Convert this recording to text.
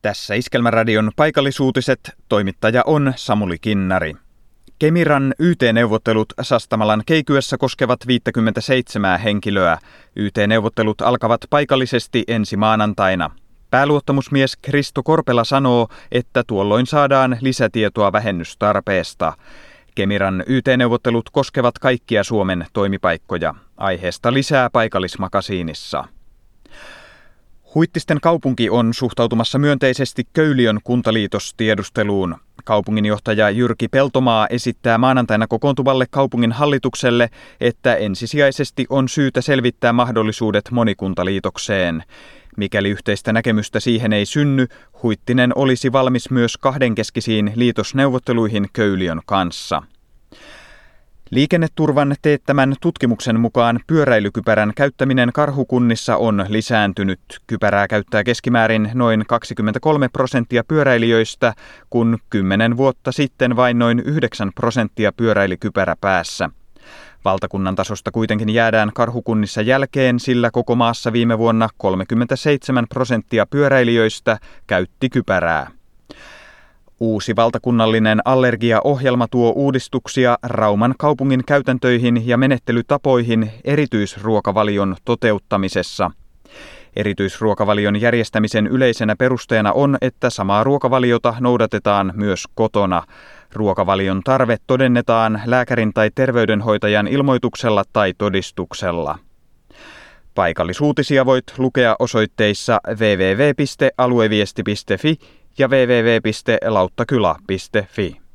Tässä Iskelmäradion paikallisuutiset, toimittaja on Samuli Kinnari. Kemiran YT-neuvottelut Sastamalan Keikyessä koskevat 57 henkilöä. YT-neuvottelut alkavat paikallisesti ensi maanantaina. Pääluottamusmies Kristo Korpela sanoo, että tuolloin saadaan lisätietoa vähennystarpeesta. Kemiran YT-neuvottelut koskevat kaikkia Suomen toimipaikkoja. Aiheesta lisää paikallismakasiinissa. Huittisten kaupunki on suhtautumassa myönteisesti Köyliön kuntaliitostiedusteluun. Kaupunginjohtaja Jyrki Peltomaa esittää maanantaina kokoontuvalle kaupungin hallitukselle, että ensisijaisesti on syytä selvittää mahdollisuudet monikuntaliitokseen. Mikäli yhteistä näkemystä siihen ei synny, Huittinen olisi valmis myös kahdenkeskisiin liitosneuvotteluihin Köyliön kanssa. Liikenneturvan teettämän tutkimuksen mukaan pyöräilykypärän käyttäminen karhukunnissa on lisääntynyt. Kypärää käyttää keskimäärin noin 23% pyöräilijöistä, kun 10 vuotta sitten vain noin 9% pyöräili kypärä päässä. Valtakunnan tasosta kuitenkin jäädään karhukunnissa jälkeen, sillä koko maassa viime vuonna 37% pyöräilijöistä käytti kypärää. Uusi valtakunnallinen allergiaohjelma tuo uudistuksia Rauman kaupungin käytäntöihin ja menettelytapoihin erityisruokavalion toteuttamisessa. Erityisruokavalion järjestämisen yleisenä perusteena on, että samaa ruokavaliota noudatetaan myös kotona. Ruokavalion tarve todennetaan lääkärin tai terveydenhoitajan ilmoituksella tai todistuksella. Paikallisuutisia voit lukea osoitteissa www.alueviesti.fi ja www.lauttakyla.fi.